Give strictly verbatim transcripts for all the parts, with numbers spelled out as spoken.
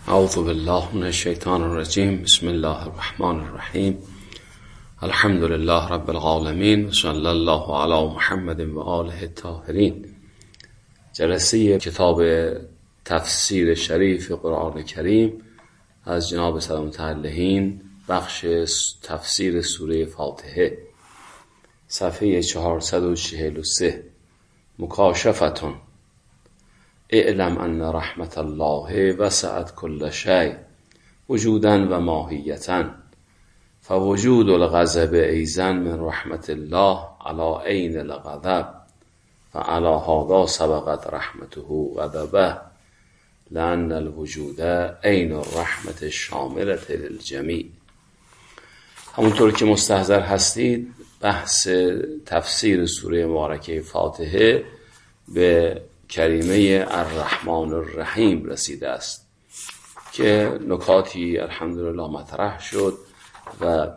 اعوذ بالله من الشیطان الرجیم. بسم الله الرحمن الرحیم. الحمد لله رب العالمین و صلی الله علی محمد و آله الطاهرین. جلسه کتاب تفسیر شریف قرآن کریم از جناب سید متعلهین، بخش تفسیر سوره فاتحه، صفحه چهارصد و چهل و سه. مکاشفتون. اعلم ان رحمت الله وسعت کل شیء وجودا و ماهیتا، فوجود الغضب ایضا من رحمت الله علی عین الغضب، فعلی هذا سبقت رحمته غضبه، لأن الوجود عین الرحمت الشاملة للجمیع. همونطور که مستحضر هستید، بحث تفسیر سوره مبارکه فاتحه به کریمه الرحمن الرحیم رسیده است که نکاتی الحمدلله مطرح شد و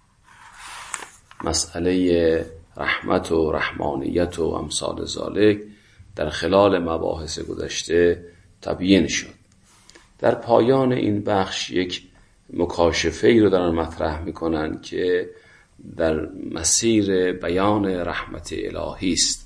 مسئله رحمت و رحمانیت و امثال ذالک در خلال مباحث گذشته تبیین شد. در پایان این بخش یک مکاشفه ای رو دارن مطرح میکنن که در مسیر بیان رحمت الهی است.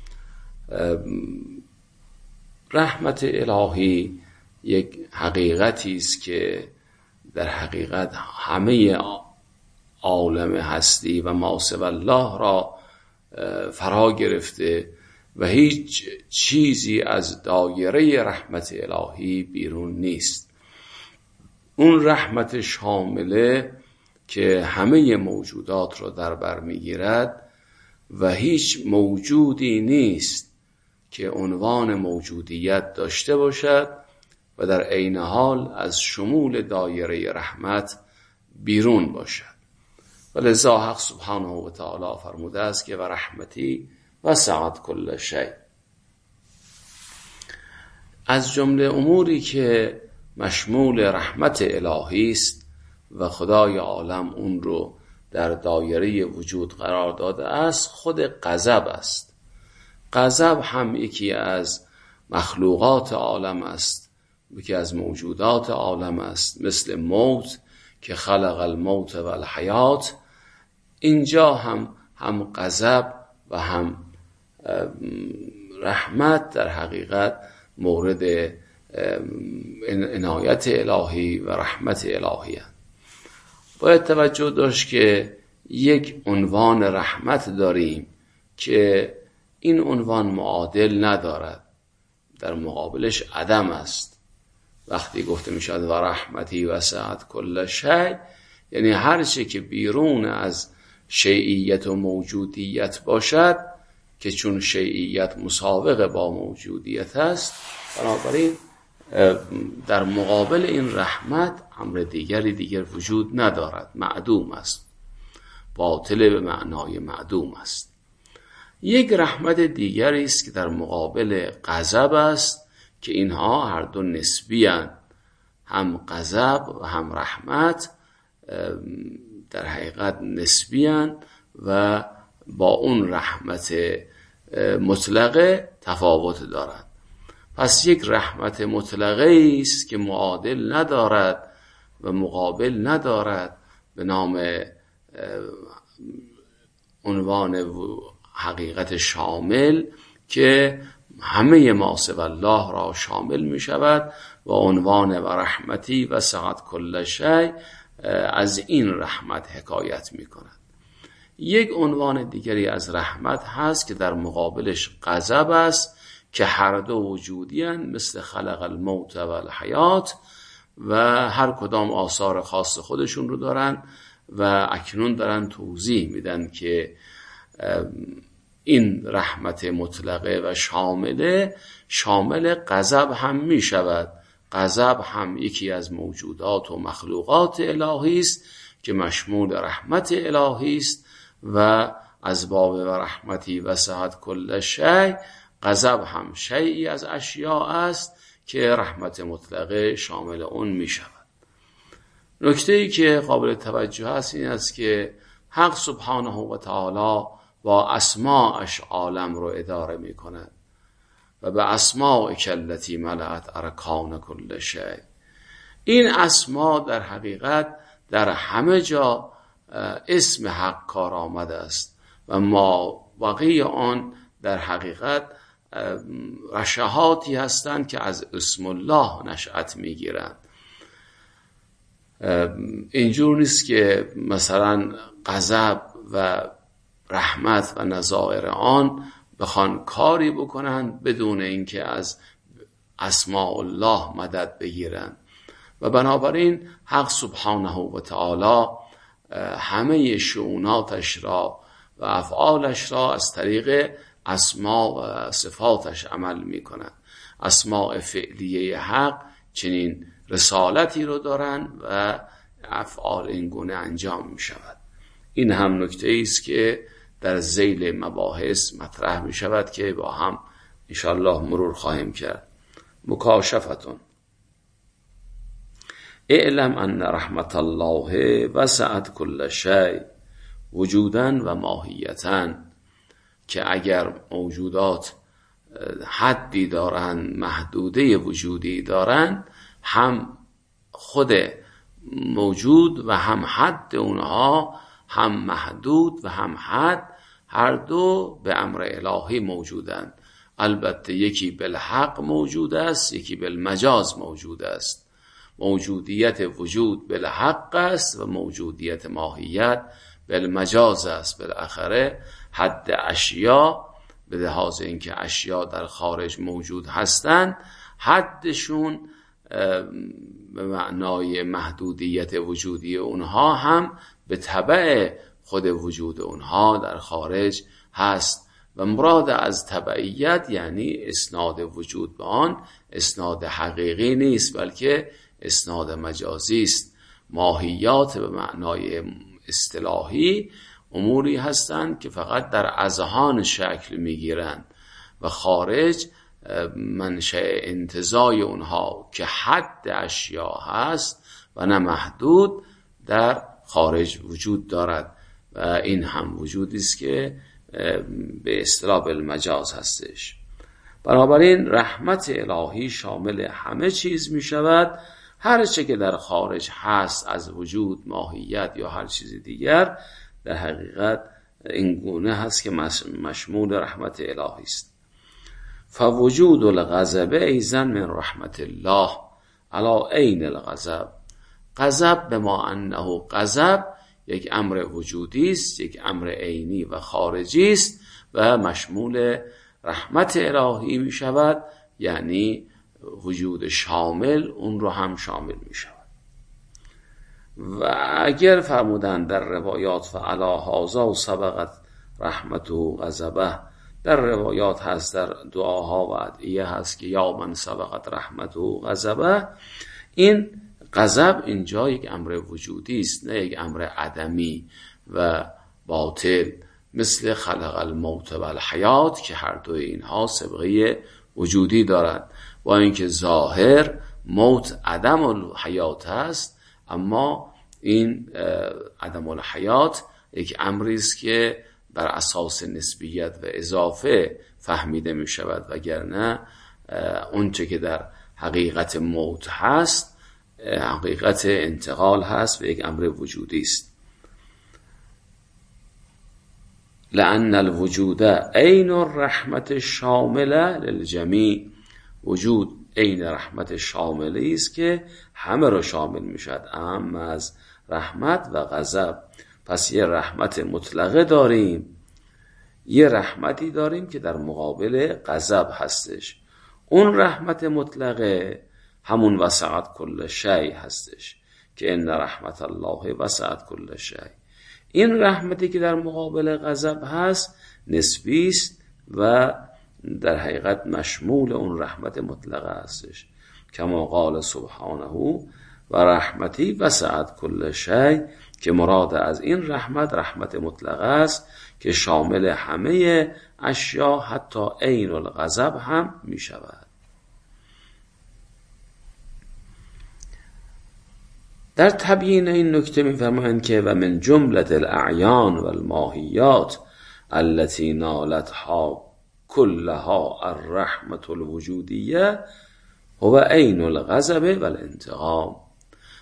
رحمت الهی یک حقیقتی است که در حقیقت همه عالم هستی و ما سوی الله را فرا گرفته و هیچ چیزی از دایره رحمت الهی بیرون نیست. اون رحمت شامله که همه موجودات را در بر میگیرد و هیچ موجودی نیست که عنوان موجودیت داشته باشد و در عین حال از شمول دایره رحمت بیرون باشد. و لذا حق سبحانه و تعالی فرموده است که و رحمتی وسعت کل شیء. از جمله اموری که مشمول رحمت الهی است و خدای عالم اون رو در دایره وجود قرار داده است، خود غضب است. غضب هم یکی از مخلوقات عالم است، یکی از موجودات عالم است، مثل موت که خلق الموت و الحیات. اینجا هم هم غضب و هم رحمت در حقیقت مورد عنایت الهی و رحمت الهی هست. باید توجه داشت که یک عنوان رحمت داریم که این عنوان معادل ندارد، در مقابلش عدم است. وقتی گفته می شود و رحمتی وسعت کل شیء، یعنی هر چه که بیرون از شیعیت و موجودیت باشد، که چون شیعیت مسابقه با موجودیت است، بنابراین در مقابل این رحمت امر دیگری دیگر وجود ندارد، معدوم است، باطل به معنای معدوم است. یک رحمت دیگری است که در مقابل غضب است که اینها هر دو نسبی اند. هم غضب و هم رحمت در حقیقت نسبی اند و با اون رحمت مطلقه تفاوت دارند. پس یک رحمت مطلقه است که معادل ندارد و مقابل ندارد، به نام عنوان حقیقت شامل که همه ما سوی الله را شامل می شود و عنوان و رحمتی و وسعت کل شیء از این رحمت حکایت می کند. یک عنوان دیگری از رحمت هست که در مقابلش غضب است که هر دو وجودی هستند، مثل خلق الموت و الحیات، و هر کدام آثار خاص خودشون رو دارن و اکنون دارن توضیح میدن که این رحمت مطلقه و شامله شامل غضب هم می شود. غضب هم یکی از موجودات و مخلوقات الهی است که مشمول رحمت الهی است و از باب و رحمتی وسعت کل شیء، غضب هم شیئی از اشیاء است که رحمت مطلقه شامل اون می شود. نکته‌ای که قابل توجه است این است که حق سبحانه و تعالی با اسماءش عالم رو اداره می کند و به اسماء کلتی ملأت ارکان کل شیء، این اسما در حقیقت در همه جا اسم حق کار آمده است و ما واقعی آن در حقیقت رشحاتی هستند که از اسم الله نشأت میگیرند. اینجور نیست که مثلا غضب و رحمت و نظائر آن بخوان کاری بکنند بدون اینکه از اسماء الله مدد بگیرند و بنابراین حق سبحانه و تعالی همه شؤوناتش را و افعالش را از طریق اسماء و صفاتش عمل می کند. اسماء فعلیه حق چنین رسالتی رو دارن و افعال این گونه انجام می شود. این هم نکته است که در ذیل مباحث مطرح می شود که با هم انشاءالله مرور خواهیم کرد. مکاشفتون اعلم ان رحمت الله وسعت کل شیء وجوداً و ماهیتاً، که اگر موجودات حدی دارن، محدوده وجودی دارن، هم خود موجود و هم حد اونها، هم محدود و هم حد، هر دو به امر الهی موجودند. البته یکی بالحق موجود است، یکی بالمجاز موجود است. موجودیت وجود بالحق است و موجودیت ماهیت بالمجاز است. بالاخره حد اشیا به لحاظ اینکه اشیا در خارج موجود هستند، حدشون به معنای محدودیت وجودی اونها هم به تبع خود وجود اونها در خارج هست و مراد از تبعیت یعنی اسناد وجود به آن اسناد حقیقی نیست، بلکه اسناد مجازی است. ماهیات به معنای اصطلاحی اموری هستند که فقط در اذهان شکل میگیرند و خارج منشأ انتزاع اونها که حد اشیا هست و نه محدود در خارج وجود دارد و این هم وجودی است که به اصطلاح بالمجاز هستش. بنابراین رحمت الهی شامل همه چیز می شود. هر چه که در خارج هست از وجود، ماهیت یا هر چیز دیگر، در حقیقت این گونه هست که مشمول رحمت الهی است. فوجود الغضب ایضا من رحمت الله علی عین الغضب. غضب به ما انه غضب یک امر وجودی است، یک امر عینی و خارجی است و مشمول رحمت الهی می شود، یعنی وجود شامل اون رو هم شامل می شود. و اگر فرمودن در روایات فعلا هازا و سبقت رحمت و غضبه، در روایات هست، در دعاها و ادعیه هست که یا من سبقت رحمت و غضبه، این غضب اینجا یک امر وجودی است، نه یک امر عدمی و باطل، مثل خلق الموت و الحیات که هر دوی اینها سابقه وجودی دارد. با اینکه ظاهر موت عدم الحیات است، اما این عدم الحیات یک امری است که بر اساس نسبیت و اضافه فهمیده می شود، وگرنه اونچه که در حقیقت موت هست حقیقت انتقال هست و یک امر وجودی است. لأن الوجود عین الرحمت شامله للجمیع. وجود عین رحمت شاملی است که همه را شامل می شود، اما از رحمت و غضب. پس یه رحمت مطلقه داریم، یه رحمتی داریم که در مقابل غضب هستش. اون رحمت مطلقه همون وسعت کل شیء هستش که ان رحمت الله وسعت کل شیء. این رحمتی که در مقابل غضب هست نسبی است و در حقیقت مشمول اون رحمت مطلقه هستش، کما قال سبحانه و رحمتی وسعت کل شیء، که مراد از این رحمت رحمت مطلقه است که شامل همه اشیا حتی عین الغضب هم می شود. در تبیین این نکته می فرمایند که و من جمله الاعیان و الماهیات التي نالتها كلها الرحمة الوجودیه هو عین الغضب و الانتقام.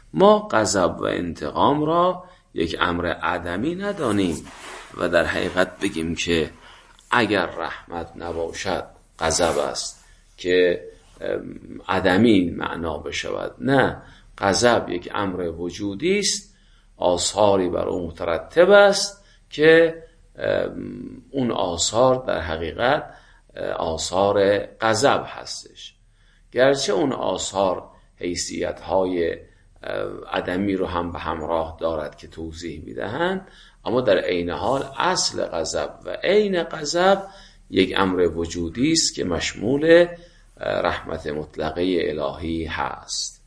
ما غضب و انتقام را یک امر عدمی ندانیم و در حقیقت بگیم که اگر رحمت نباشد غضب است که عدمی معنا بشود. نه، غضب یک امر وجودی است، آثاری بر اون مترتب است که اون آثار در حقیقت آثار غضب هستش. گرچه اون آثار حیثیت‌های عدمی رو هم به همراه دارد که توضیح میدهند، اما در عین حال اصل غضب و عین غضب یک امر وجودی است که مشمول رحمت مطلقه الهی هست.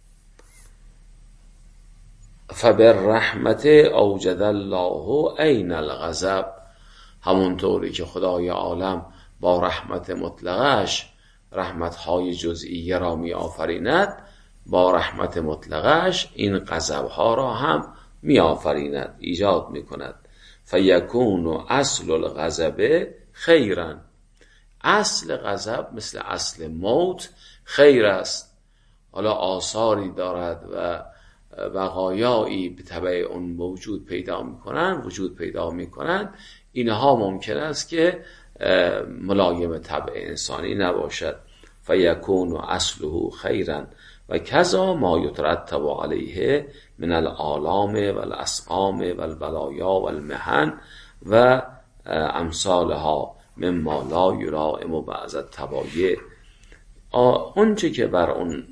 فبالرحمت اوجد الله عین الغضب، همونطوری که خدای عالم با رحمت مطلقش رحمت‌های جزئیه را می آفریند، با رحمت مطلقش این غضب‌ها را هم می آفریند، ایجاد می کند. فیکون اصل الغضب خیرا، اصل غضب مثل اصل موت خیر است. حالا آثاری دارد و بقایایی به تبع اون موجود پیدا می کنند وجود پیدا می کنند، اینها ممکن است که ملایم طبع انسانی نباشد. فیکون اصله خیرا و کذا ما یترتب علیه من الآلام و الاسقام و البلایا و المحن و امثالها مما لا یلائم بعض الطبایع. اونچه که بر اون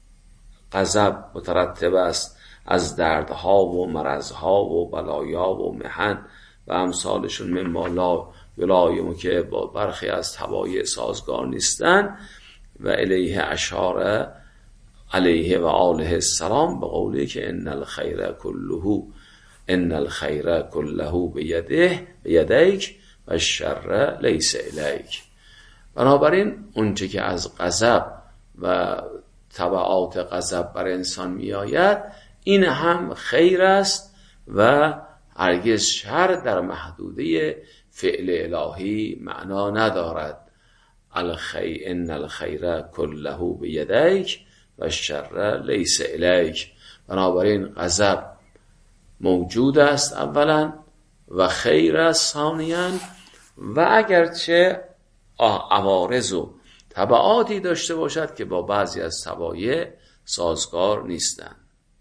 غضب مترتب است از دردها و مرضها و بلایا و محن و امثالشون مما لا یلائم که با برخی از طبایع سازگار نیستن، و الیه اشاره علیه و آله السلام به قولی که ان الخیر کله ان الخیر کله بیده بیدیک و الشر لیس الیک. بنابراین اونچه که از غضب و تبعات غضب بر انسان می آید این هم خیر است و هرگز شر در محدوده فعل الهی معنا ندارد. الخی ان الخیر کله بیدیک و الشر لیس الیک. بنابراین غضب موجود است اولا و خیر است ثانیاً، و اگرچه عوارض و تبعاتی داشته باشد که با بعضی از طبایع سازگار نیستند.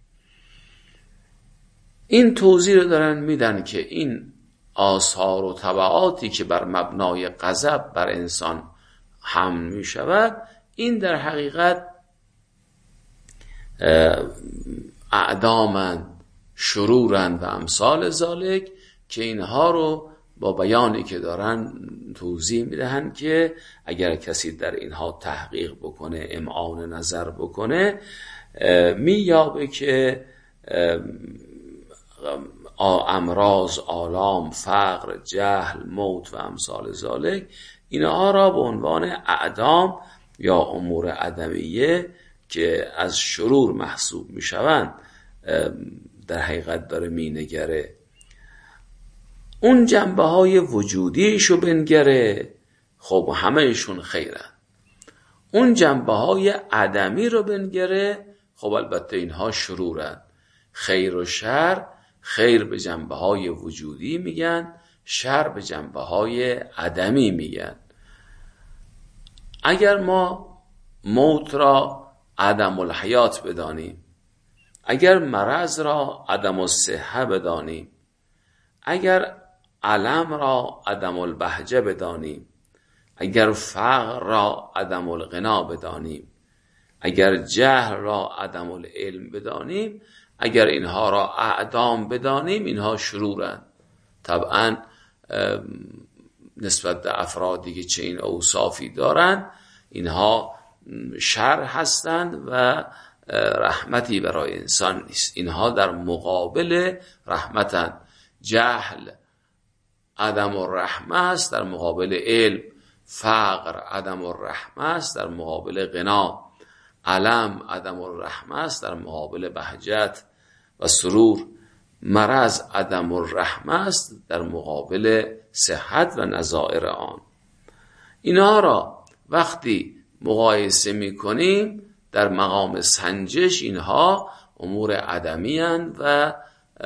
این توضیح رو دارن میدن که این آثار و تبعاتی که بر مبنای غضب بر انسان حمل می شود، این در حقیقت اعدامن، شرورن و امثال ذالک، که اینها رو با بیانی که دارن توضیح میدهن که اگر کسی در اینها تحقیق بکنه، امعان نظر بکنه، میابه که امراض، آلام، فقر، جهل، موت و امثال ذالک، اینها را به عنوان اعدام یا امور عدمیه که از شرور محسوب میشوند در حقیقت داره مینگره. اون جنبه های وجودیشو بنگره، خب همهشون خیرن. اون جنبه های عدمی رو بنگره، خب البته اینها شرورن. خیر و شر، خیر به جنبه های وجودی میگن، شر به جنبه های عدمی میگن. اگر ما موت را عدم الحیات بدانیم، اگر مرض را عدم الصحه بدانیم، اگر علم را عدم البهجه بدانیم، اگر فقر را عدم الغنا بدانیم، اگر جهل را عدم العلم بدانیم، اگر اینها را اعدام بدانیم، اینها شرورند. طبعا نسبت به افرادی که چنین اوصافی دارند، اینها شر هستند و رحمتی برای انسان نیست. اینها در مقابل رحمتند. جهل عدم الرحمه است در مقابل علم، فقر عدم الرحمه است در مقابل غنا، علم عدم الرحمه است در مقابل بهجت و سرور، مرض عدم الرحمه است در مقابل صحت و نظائر آن. اینها را وقتی مقایسه می کنیم در مقام سنجش، اینها امور عدمی هستند و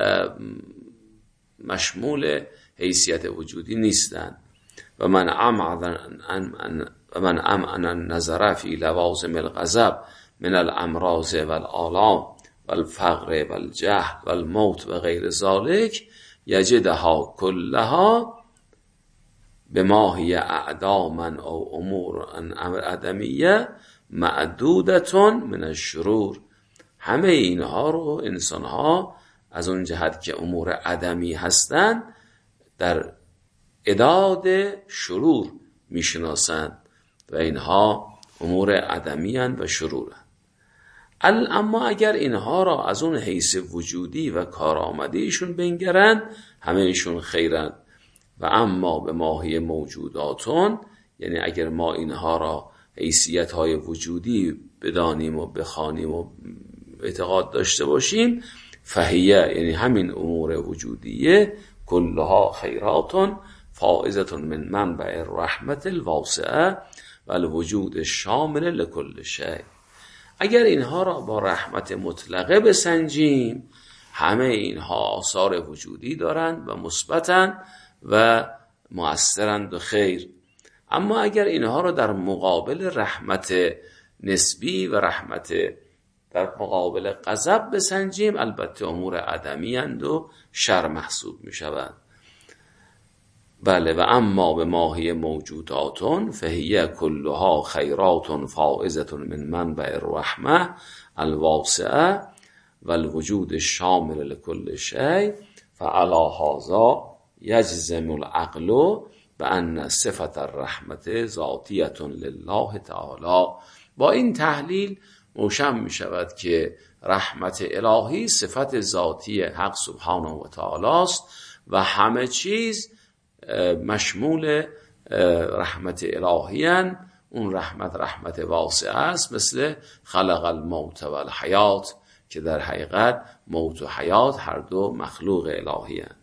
مشمول حیثیت وجودی نیستند. و من امعن و من امعن النظر فی لوازم الغضب من الامراض والآلام والفقر والجهل والموت و غیر ذلك یجدها کلها بما هی اعداما او امور عدمیه معدودتون من الشرور. همه اینها رو انسانها از اون جهت که امور عدمی هستند در اعداد شرور میشناسند و اینها امور عدمی هستند و شرور هستند. اما اگر اینها را از اون حیث وجودی و کارآمدیشون بنگرند همه ایشون خیرند. و اما به ماهی موجوداتون، یعنی اگر ما اینها را حیثیت های وجودی بدانیم و بخوانیم و اعتقاد داشته باشیم، فهیه یعنی همین امور وجودیه کلها خیراتون فائزتون من منبع الرحمت الواسعه و الوجود الشامل لکل شیء. اگر اینها را با رحمت مطلقه بسنجیم همه اینها آثار وجودی دارند و مثبتند و مؤثرند و خیر. اما اگر اینها را در مقابل رحمت نسبی و رحمت در مقابل غضب بسنجیم البته امور عدمی اند و شر محسوب می شود. بله. و اما به ماهی موجوداتون فهیه کلها خیرات فائزتون من منبع الرحمه الواسعه و الوجود الشامل لکل شیء فعلی هذا یجزم العقل بأن صفت الرحمت ذاتیة لله تعالی. با این تحلیل روشن می شود که رحمت الهی صفت ذاتی حق سبحانه و تعالی است و همه چیز مشمول رحمت الهی هستند. اون رحمت رحمت واسعه است، مثل خلق الموت و الحیات که در حقیقت موت و حیات هر دو مخلوق الهی هستند.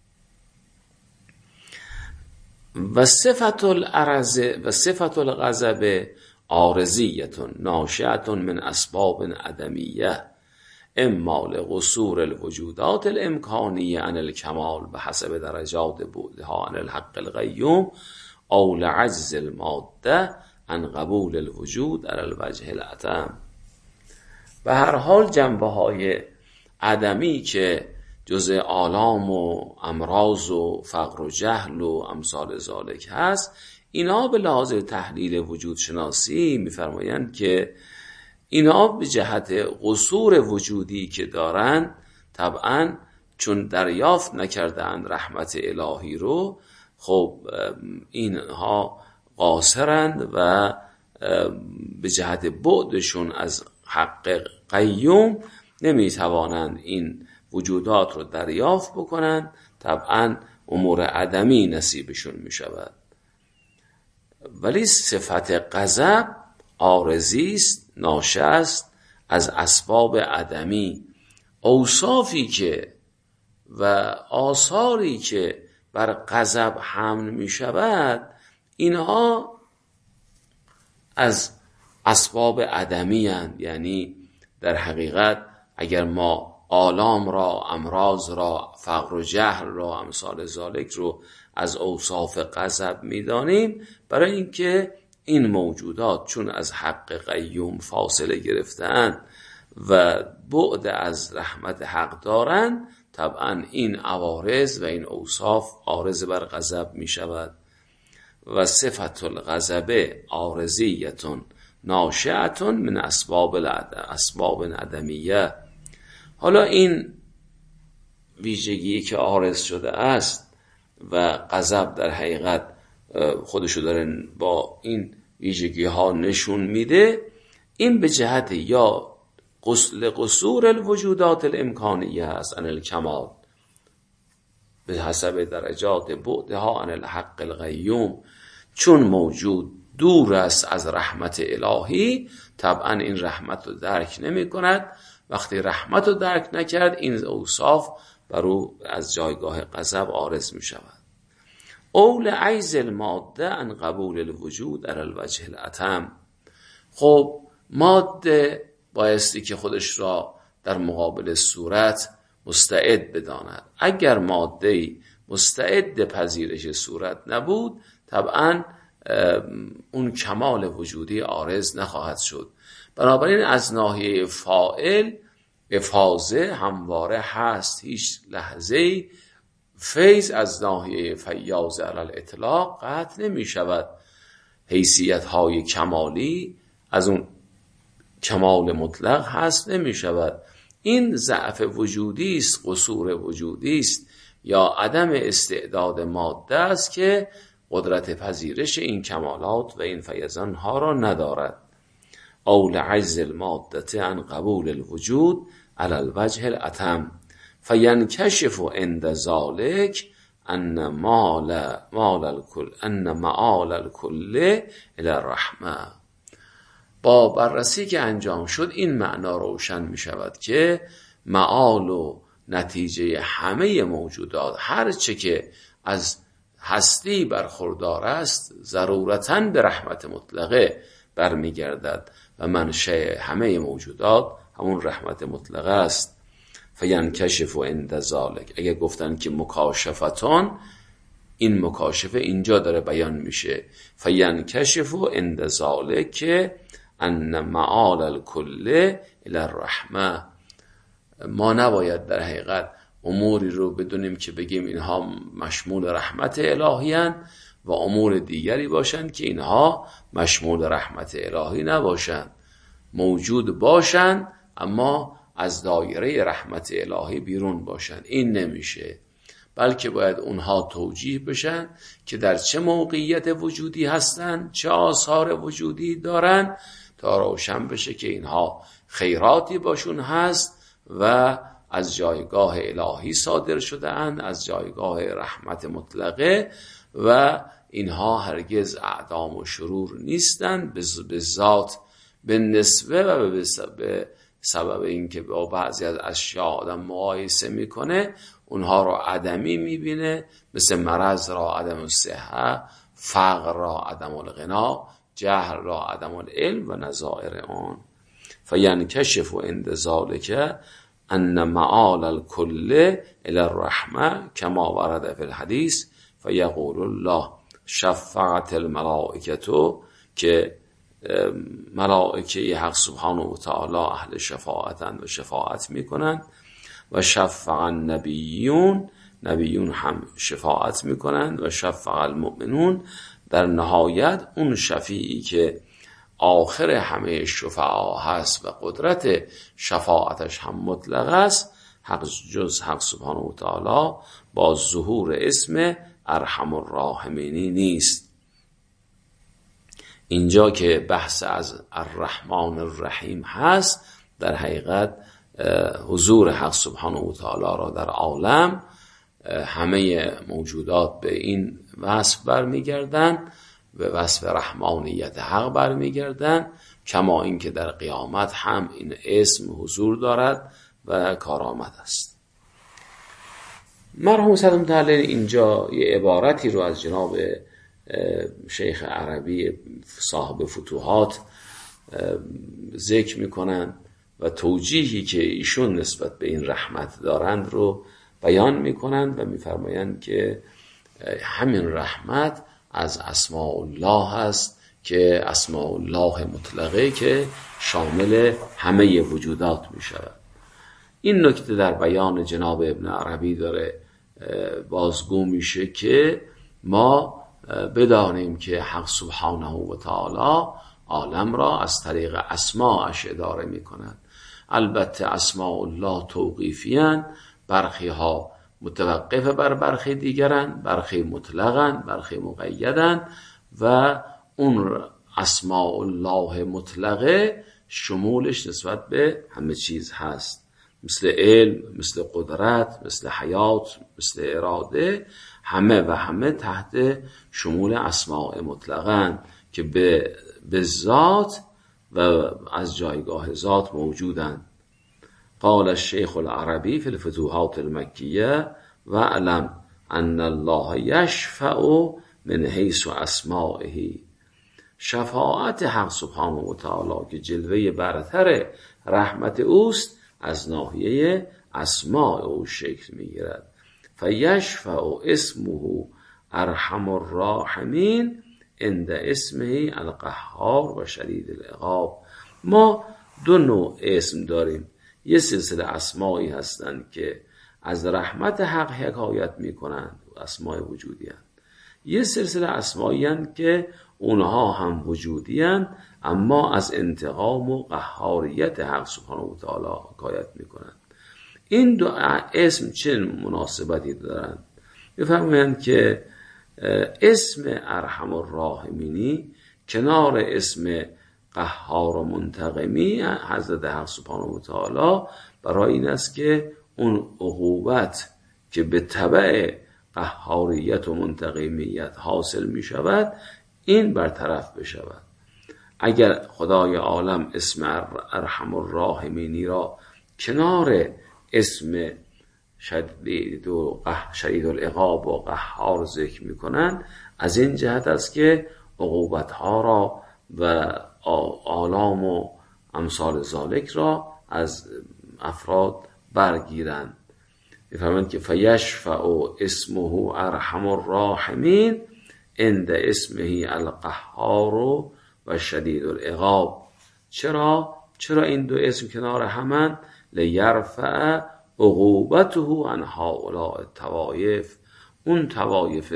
و صفت العرض و صفت الغضب عارضیتون ناشئتون من اسباب عدمیه اما لقصور الوجودات الامکانیه عن الکمال به حسب درجات بعدها عن الحق القیوم او لعجز الماده عن قبول الوجود علی الوجه الاتم. به هر حال جنبه های عدمی که جزء آلام و امراض و فقر و جهل و امثال ذالک هست، اینا به لحاظ تحلیل وجود شناسی میفرمایند که اینا به جهت قصور وجودی که دارن طبعا چون دریافت نکردند رحمت الهی رو، خب اینها قاصرند و به جهت بعدشون از حق قیوم نمیتوانند این وجودات رو دریافت بکنند، طبعا امور عدمی نصیبشون میشود. ولی صفت غضب عارضی است، ناشئ است از اسباب عدمی. اوصافی که و آثاری که بر غضب حمل می شود اینها از اسباب عدمی هستند. یعنی در حقیقت اگر ما آلام را، امراض را، فقر و جهل را، امثال ذالک رو از اوصاف غضب می‌دانیم، برای اینکه این موجودات چون از حق قیوم فاصله گرفتند و بعد از رحمت حق دارند، طبعا این عوارض و این اوصاف عارض بر غضب می شود. و صفت الغضب عارضیتون ناشئتون من اسباب اسباب عدمیه. حالا این ویژگی که عارض شده است و غضب در حقیقت خودشو داره با این ویژگی ها نشون میده، این به جهت یا قصور الوجودات الامکانیه است عن الکمال به حسب درجات بعدها عن الحق القیوم. چون موجود دور است از رحمت الهی، طبعا این رحمت رو درک نمی کند. وقتی رحمت رو درک نکرد، این اوصاف بر او از جایگاه غضب عارض می شود. اول عجز الماده عن قبول الوجود علی الوجه الاتم. خب ماده بایستی که خودش را در مقابل صورت مستعد بداند. اگر ماده‌ای مستعد پذیرش صورت نبود، طبعا اون کمال وجودی عارض نخواهد شد. بنابراین از ناحیه فاعل افاضه همواره هست. هیچ لحظه فیض از ناحیه فیاض علی الاطلاق قطع نمی شود. حیثیت های کمالی از اون کمال مطلق هست نمی شود. این ضعف وجودی است، قصور وجودی است، یا عدم استعداد ماده است که قدرت پذیرش این کمالات و این فیضان ها را ندارد. او لعجز الماده عن قبول الوجود علی الوجه الاتم فینکشف عند ذلک ان مال مال الکل ان معال الکل الی الرحمه. با بررسی که انجام شد این معنا روشن می شود که معال و نتیجه همه موجودات، هر چه که از هستی برخوردار است، ضرورتاً به رحمت مطلقه برمیگردد و منشأ همه موجودات همون رحمت مطلقه است. فینکشف عند ذلک. اگر گفتن که مکاشفتان، این مکاشفه اینجا داره بیان میشه. فینکشف عند ذلک ان معال الکل الی الرحمه. ما نباید در حقیقت اموری رو بدونیم که بگیم اینها مشمول رحمت الهی هستند و امور دیگری باشند که اینها مشمول رحمت الهی نباشند. موجود باشند اما از دایره رحمت الهی بیرون باشند. این نمیشه، بلکه باید اونها توجیه بشن که در چه موقعیت وجودی هستند، چه آثار وجودی دارن، تا روشن بشه که اینها خیراتی باشون هست و از جایگاه الهی صادر شده اند، از جایگاه رحمت مطلقه، و اینها هرگز اعدام و شرور نیستند به ذات، به نسبه و به سبب اینکه با بعضی از اشیاء آدم مقایسه میکنه اونها را عدمی میبینه، مثل مرض را عدم الصحه، فقر را عدم الغنا، جهل را عدم العلم و نظائر آن. فینکشف عند ذلک ان معال الکل الی الرحمه کما ورد فی الحدیث فیقول الله شفعت الملائکه، که ملائکه حق سبحانه و تعالی اهل شفاعتند و شفاعت میکنند، و شفع النبیون، نبیون هم شفاعت میکنند، و شفع المؤمنون. در نهایت اون شفیعی که آخر همه شفعا هست و قدرت شفاعتش هم مطلق است، حق جز حق سبحانه و تعالی با ظهور اسم ارحم الراحمینی نیست. اینجا که بحث از الرحمن الرحیم هست، در حقیقت حضور حق سبحانه و تعالی را در عالم همه موجودات به این وصف برمیگردن، به وصف رحمانیت حق برمیگردن، کما اینکه در قیامت هم این اسم حضور دارد و کارآمد است. مرحوم صدر متعلل اینجا یه عبارتی رو از جناب شیخ عربی صاحب فتوحات ذکر میکنن و توجیهی که ایشون نسبت به این رحمت دارند رو بیان میکنند و میفرمایند که همین رحمت از اسماء الله هست، که اسماء الله مطلقه که شامل همه وجودات میشود. این نکته در بیان جناب ابن عربی داره بازگو میشه که ما بدانیم که حق سبحانه و تعالی عالم را از طریق اسماءش اداره می کند. البته اسماء الله توقیفیان، برخی ها متوقف بر برخی دیگرن، برخی مطلقن، برخی مقیدن، و اون اسماء الله مطلقه شمولش نسبت به همه چیز هست، مثل علم، مثل قدرت، مثل حیات، مثل اراده، همه و همه تحت شمول اسماء مطلقن که به به ذات و از جایگاه ذات موجودن. قال الشیخ العربی فی الفتوحات المکیه و علم ان الله یشفع من حیث اسمائه. شفاعت حق سبحانه و تعالی که جلوه برتر رحمت اوست، از ناحیه اسماء او شکل میگیرد. فیشفع اسمه ارحم الراحمین عند اسمه القهار و شدید العقاب. ما دو نوع اسم داریم، یه سلسله اسمایی هستند که از رحمت حق حکایت میکنند، اسماء وجودی هستند. یه سلسله اسمایی هستند که اونها هم وجودی هستند اما از انتقام و قهاریت حق سبحانه و تعالی حکایت میکنند. این دو اسم چه مناسبتی دارند؟ بفرمایند که اسم ارحم الراحمینی کنار اسم قهار و منتقمی حضرت حق سبحانه و تعالی برای این است که اون عقوبت که به تبع قهاریت و منتقمیت حاصل می شود این برطرف بشود. اگر خدای عالم اسم ارحم الراحمینی را کنار اسم شدید و شدید العقاب و قهار ذکر می کنند، از این جهت است که عقوبت ها را و آلام و امثال ذالک را از افراد برگیرند. می‌فرمایند که فیشفع اسمه ارحم الراحمین عند اسمه القهار و شدید العقاب. چرا؟ چرا این دو اسم کنار همند؟ لیرفع عقوبته عن هؤلاء الطوایف، اون طوایف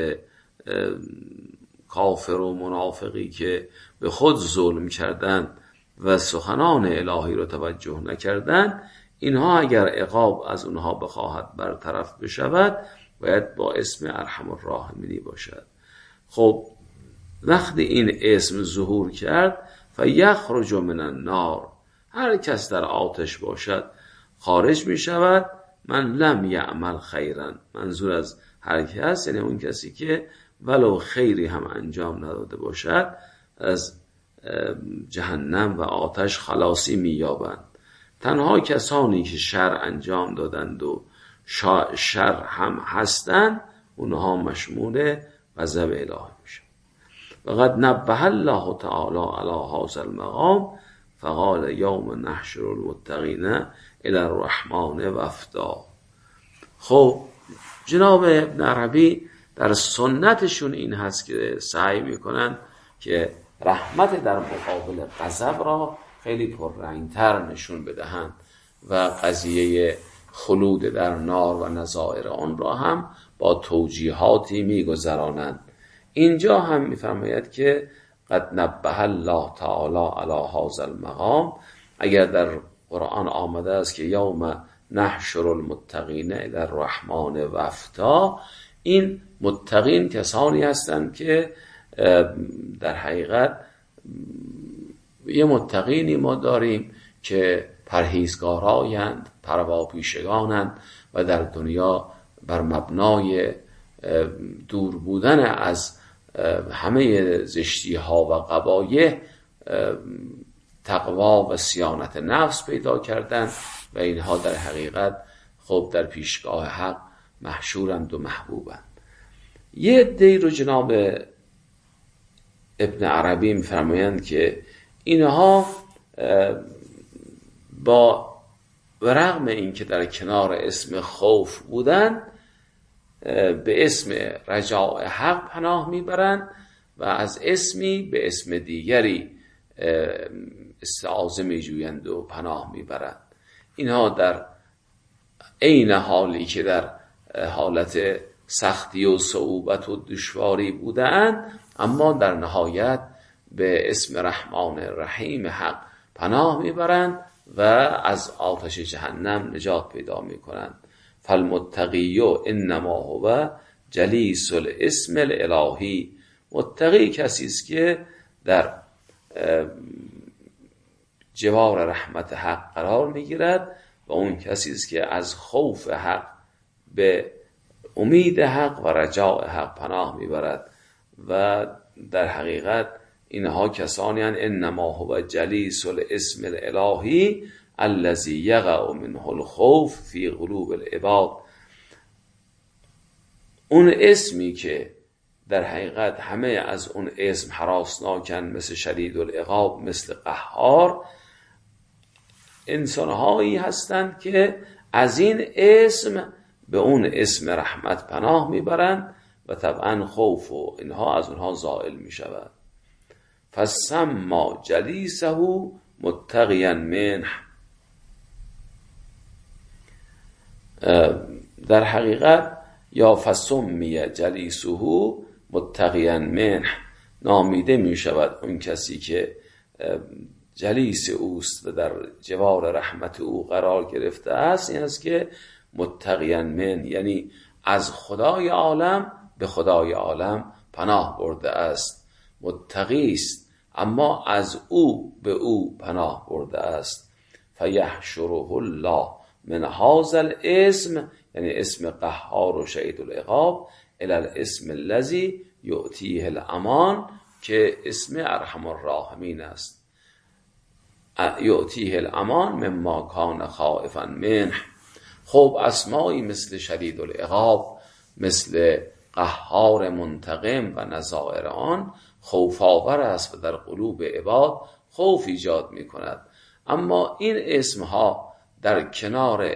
کافر و منافقی که به خود ظلم کردند و سخنان الهی رو توجه نکردند، اینها اگر عقاب از اونها بخواهد برطرف بشود باید با اسم ارحم الراحمینی باشد. خب وقتی این اسم ظهور کرد فیخرج من النار، هر کس در آتش باشد خارج می شود. من لم یعمل خیرا، منظور از هر کس یعنی اون کسی که ولو خیری هم انجام نداده باشد از جهنم و آتش خلاصی می یابند. تنها کسانی که شر انجام دادند و شر هم هستند اونها مشمول غضب الهی میشن. وقد نبه الله تعالی علی هذا المقام فقال یوم نحشر المتقین الی الرحمن وفدا. خب جناب ابن عربی در سنتشون این هست که سعی میکنن که رحمت در مقابل غضب را خیلی پررنگتر نشون بدهند و قضیه خلود در نار و نظائر آن را هم با توجیهاتی میگذرانند. اینجا هم میفرماید که قد نبه الله تعالی علی هذا المقام، اگر در قرآن آمده است که یوم نحشر المتقین الی الرحمن وفدا، این متقین کسانی هستند که در حقیقت یه متقینی ما داریم که پرهیزگارایند، پرواپیشگانند و در دنیا بر مبنای دور بودن از همه زشتی ها و قبایح تقوا و صیانت نفس پیدا کردند و اینها در حقیقت خب در پیشگاه حق محشورند و محبوبند. یه عده‌ای رو جناب ابن عربی می‌فرمایند که اینها با رغم این که در کنار اسم خوف بودن به اسم رجاء حق پناه میبرند و از اسمی به اسم دیگری استعاذه میجویند و پناه میبرند. اینها در عین حالی که در حالت سختی و صعوبت و دشواری بودند، اما در نهایت به اسم رحمان رحیم حق پناه میبرند و از آتش جهنم نجات پیدا میکنند. فالمتقی انما هو جلیس الاسم الالهی، متقی کسی است که در جوار رحمت حق قرار میگیرد و اون کسی است که از خوف حق به امید حق و رجاء حق پناه میبرد و در حقیقت اینها کسانی هستند انما هو جلیس الاسم الالهی الذی یقع منه الخوف فی قلوب العباد. اون اسمی که در حقیقت همه از اون اسم هراسناکن، مثل شدید العقاب، مثل قهار، انسانهایی هستند که از این اسم به اون اسم رحمت پناه میبرند و طبعا خوف و اینها از اونها زائل میشود. فسما جلیسه متقیا منه. در حقیقت یا فسمی جلیسه متقیا منه، نامیده می شود اون کسی که جلیس اوست و در جوار رحمت او قرار گرفته است، این است که متقیا من، یعنی از خدای عالم به خدای عالم پناه برده است. متقی است اما از او به او پناه برده است. فیحشره الله من هذا الاسم، یعنی اسم قهار و شدید العقاب، الی الاسم الذی یؤتیه الامان، که اسم ارحم الراحمین است. یؤتیه الامان مما کان خائفا منه. خب اسمایی مثل شدید العقاب، مثل قهار منتقم و نظائر آن خوف آور است و در قلوب عباد خوف ایجاد می کند. اما این اسمها در کنار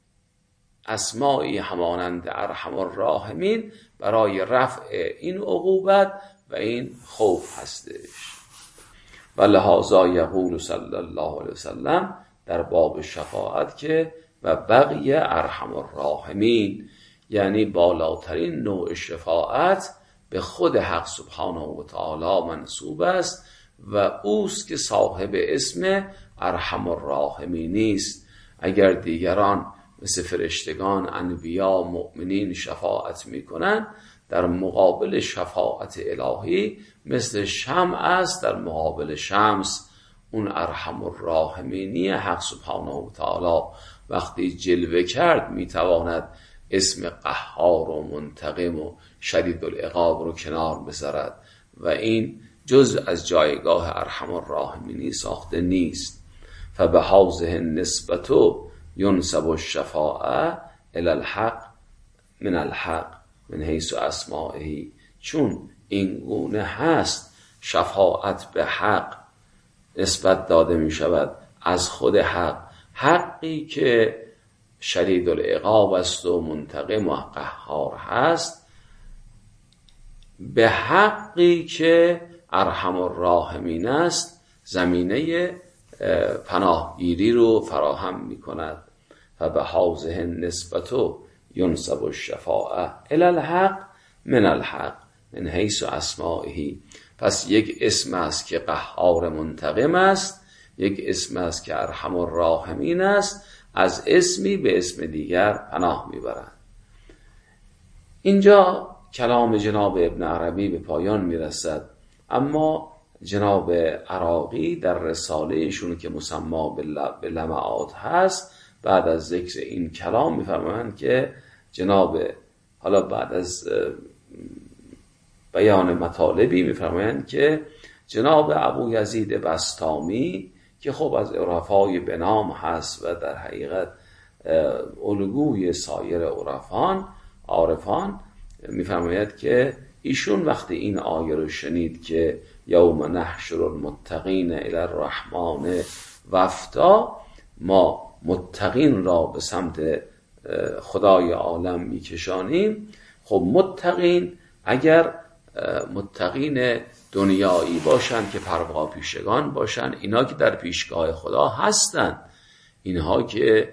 اسمایی همانند ارحم الراحمین برای رفع این عقوبت و این خوف هستش. و لهذا یقول صلی الله علیه وسلم در باب شفاعت که و بقی ارحم الراحمین، یعنی بالاترین نوع شفاعت به خود حق سبحانه و تعالی منسوب است و اوست که صاحب اسم ارحم الراحمین است. اگر دیگران مثل فرشتگان، انبیا، مؤمنین شفاعت میکنن، در مقابل شفاعت الهی مثل شمع است در مقابل شمس. اون ارحم الراحمینی حق سبحانه و تعالی وقتی جلوه کرد میتواند اسم قهار و منتقم و شدید العقاب رو کنار بذارد و این جز از جایگاه ارحم الراحمینی ساخته نیست. فبهذه النسبة ینسب الشفاعة الی الحق من الحق من حیث اسمائه. چون این گونه هست شفاعت به حق نسبت داده می شود از خود حق، حقی که شدید العقاب است و منتقم و قهار هست، به حقی که ارحم الراحمین است زمینه پناهگیری رو فراهم می کند. فبهذه النسبة ینسب الشفاعة الی الحق من الحق من حیث اسمائه. پس یک اسم است که قهار منتقم است، یک اسم است که ارحم الراحمین است، از اسمی به اسم دیگر پناه میبرند. اینجا کلام جناب ابن عربی به پایان میرسد، اما جناب عراقی در رسالهشون که مسما به لمعات هست بعد از ذکر این کلام میفرمایند که جناب حالا بعد از بیان مطالبی میفرمایند که جناب ابو یزید بسطامی که خب از عرفای بنام هست و در حقیقت الگوی سایر عرفان عارفان میفرماید که ایشون وقتی این آیه رو شنید که یوم نحشر المتقین الی الرحمن وفدا، ما متقین را به سمت خدای عالم میکشانیم. خب متقین اگر متقین دنیایی باشن که پروا پیشگان باشن، اینا که در پیشگاه خدا هستن، اینها که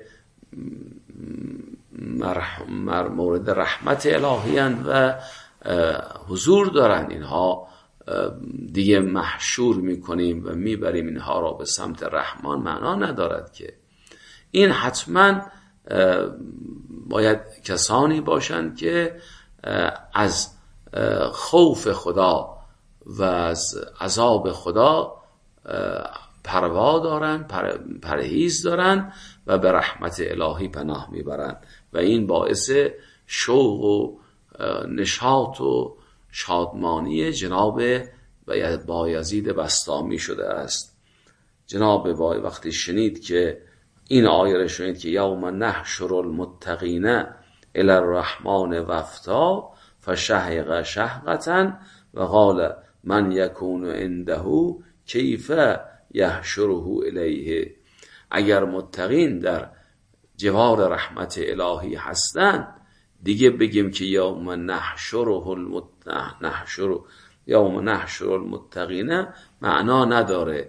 مر مورد رحمت الهی هستند و حضور دارن، اینها دیگه محشور میکنیم و میبریم اینها را به سمت رحمان معنا ندارد که این حتما باید کسانی باشند که از خوف خدا و از عذاب خدا پروا دارن، پرهیز دارن و به رحمت الهی پناه میبرن و این باعث شوق و نشاط و شادمانی جناب بایزید بسطامی شده است. جناب بای وقتی شنید که این آیه را شنید که یوم نحشر المتقین الی الرحمن وفدا فشهق شهقة و قال من یکون عنده کیف یحشره الیه. اگر متقین در جوار رحمت الهی هستند دیگه بگیم که یوم نحشره المت... نحشر یوم نحشر المتقین معنا نداره.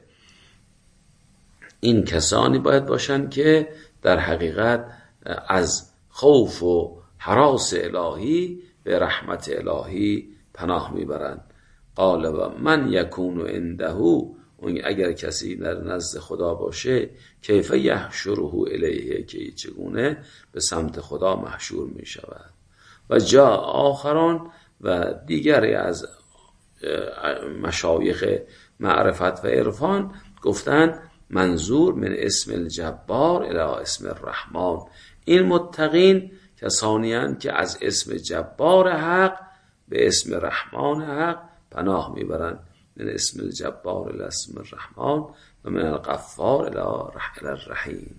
این کسانی باید باشن که در حقیقت از خوف و هراس الهی به رحمت الهی پناه میبرند. قال و من یکون عنده، اگر کسی در نزد خدا باشه، کیف یحشره الیه، که چگونه به سمت خدا محشور می شود. و جا آخران و دیگری از مشایخ معرفت و عرفان گفتن منظور من اسم الجبار الی اسم الرحمن، این متقین کسانی هستند که از اسم جبار حق به اسم رحمان حق پناه میبرند. من اسم الجبار الی اسم الرحمن و من الغفار الی الرحیم.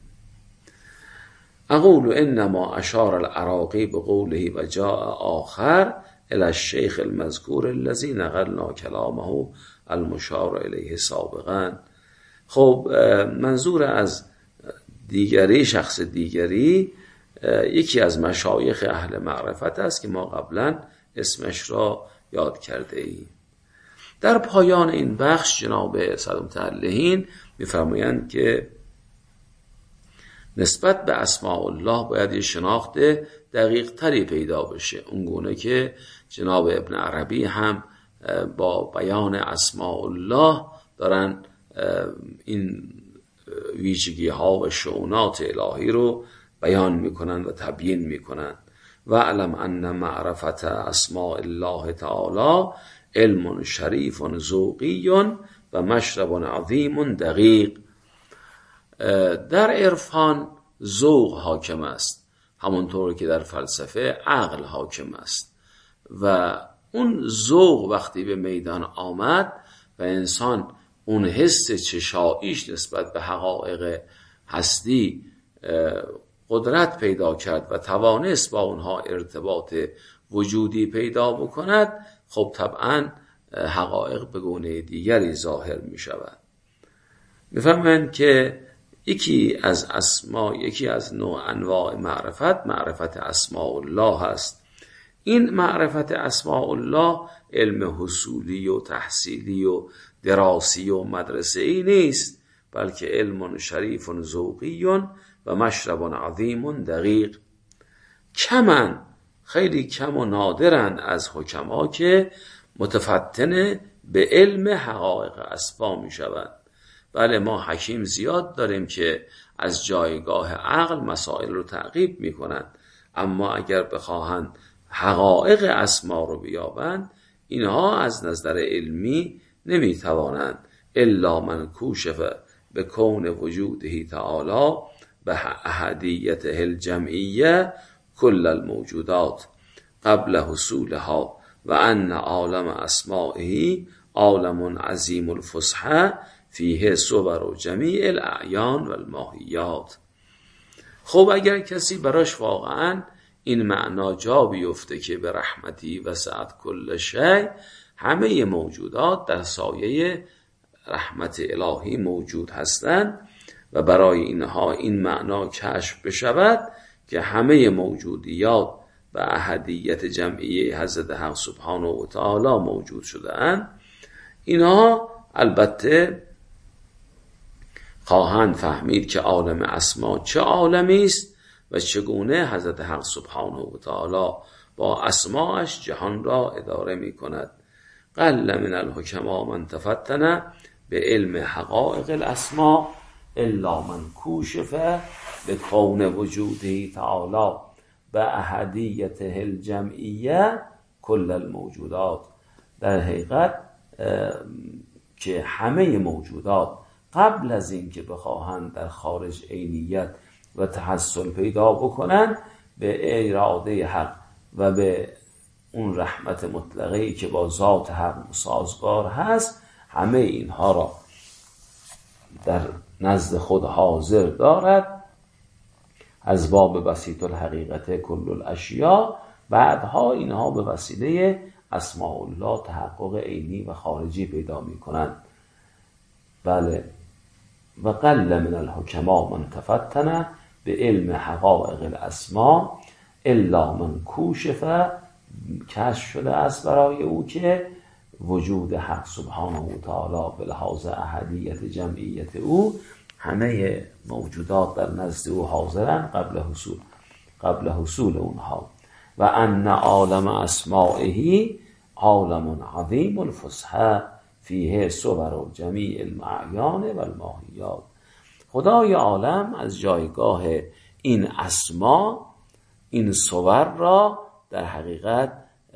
اقول انما اشار العراقی بقوله و جاء آخر الی الشیخ المذکور الذی نقلنا کلامه المشار الیه سابقا. خب منظور از دیگری، شخص دیگری، یکی از مشایخ اهل معرفت است که ما قبلا اسمش را یاد کرده ایم. در پایان این بخش جناب سید متعلهین می‌فرمایند که نسبت به اسماء الله باید یه شناخت دقیق تری پیدا بشه، اونگونه که جناب ابن عربی هم با بیان اسماء الله دارن این ویژگی ها و شؤونات الهی رو بیان میکنن و تبیین میکنن. و علم ان معرفت اسماء الله تعالی علم شریف ذوقی و مشرب عظیم دقیق. در عرفان ذوق حاکم است، همونطور که در فلسفه عقل حاکم است، و اون ذوق وقتی به میدان آمد و انسان اون حس چشاییش نسبت به حقایق هستی قدرت پیدا کرد و توانست با اونها ارتباط وجودی پیدا بکند، خب طبعا حقایق به گونه دیگری ظاهر می شود. می‌فهمند که یکی از اسما یکی از نوع انواع معرفت معرفت اسماء الله است. این معرفت اسماء الله علم حصولی و تحصیلی و دراسی و مدرسه‌ای نیست، بلکه علم شریف ذوقی و مشرب عظیم دقیق. کمن، خیلی کم و نادرن از حکما که متفتن به علم حقایق اسما می شود. بله ما حکیم زیاد داریم که از جایگاه عقل مسائل رو تعقیب می کنند، اما اگر بخواهند حقایق اسما رو بیابند، اینها از نظر علمی نمی توانند الا من کوشف به کون وجوده تعالی به احدیته الجمعیه کل الموجودات قبل حصولها و ان عالم اسمائه عالم عظیم الفصحى فیه صور و جمیع الاعیان و الماهیات. خب اگر کسی براش واقعا این معنا جا بیفته که به رحمتی وسعت کل شیء، همه موجودات در سایه رحمت الهی موجود هستند و برای اینها این معنا کشف بشود که همه موجودیات به احدیت جمعیه حضرت حق سبحانه و تعالی موجود شده اند، اینها البته خواهند فهمید که عالم اسما چه عالمی است و چگونه حضرت حق سبحانه و تعالی با اسماش جهان را اداره می کند. قل من الحکما من تفتن به علم حقائق الاسما الا من کوشف به کون وجوده تعالی به احدیته الجمعیه کل الموجودات. در حقیقت که همه موجودات قبل از این که بخواهند در خارج عینیت و تحصل پیدا بکنند به اراده حق و به اون رحمت مطلقه‌ای که با ذات حق سازگار هست، همه اینها را در نزد خود حاضر دارد از باب بسیط الحقیقت کل الاشیاء. بعدها اینها به وسیله اسماء الله تحقق عینی و خارجی پیدا می کنند. بله و قل من الحکما من تفتن به علم حقائق الاسما الا من کوشف، کشف شده است برای او که وجود حق سبحانه و تعالی به لحاظ احدیت جمعیت او، همه موجودات در نزد او حاضرن قبل حصول قبل حصول اونها. و ان عالم اسمائه عالم عظیم الفصحى فیه صور جمیع المعیان و الماهیات. خدای عالم از جایگاه این اسما، این صور را در حقیقت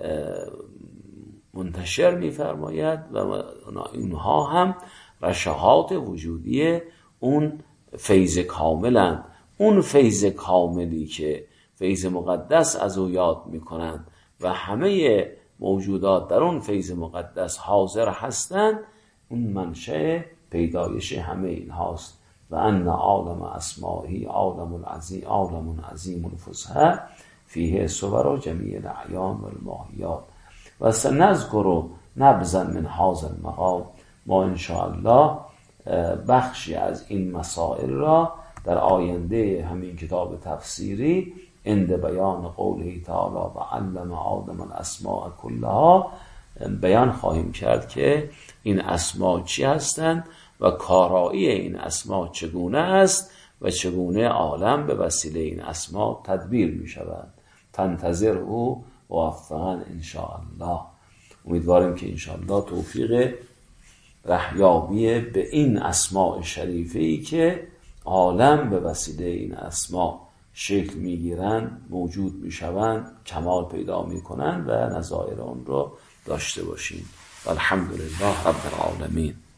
منتشر می‌فرماید و اونها هم رشحات وجودی اون فیض کاملند. اون فیض کاملی که فیض مقدس از او یاد میکنند و همه موجودات در اون فیض مقدس حاضر هستند، اون منشأ پیدایش همه این هاست. و ان عالم اسماعی عالم العظیم عالم عظیم الفصحى فیه صور جمیع الاعیان و الماهیات. و سنذکر نبذا من هذا المقام، ما ان شاء الله بخشی از این مسائل را در آینده همین کتاب تفسیری عند بیان قوله تعالی و علم آدم الاسماء کلها بیان خواهیم کرد که این اسما چی هستند و کارایی این اسما چگونه است و چگونه عالم به وسیله این اسما تدبیر می شود. تنتظر او موفقا ان شاء الله. امیدواریم که ان شاء الله توفیق رهیابی به این اسماء شریفه‌ای که عالم به وسیله این اسما شکل میگیرند، موجود میشوند، کمال پیدا میکنند و نظایر آن رو داشته باشیم. الحمدلله رب العالمین.